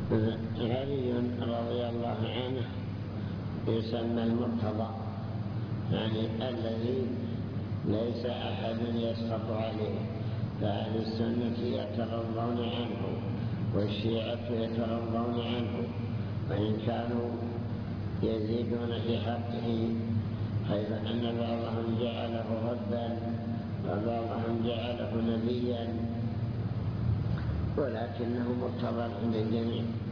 علي رضي الله عنه يسمى المرتضى، يعني الذي ليس أحد يسقط عليه، فأهل السنة يترضون عنه والشيعة يترضون عنه، وإن كانوا يزيدون في حقه، حيث أن بعضهم جعله ربا وبعضهم جعله نبيا، ولكنه مرتضى عند الجميع.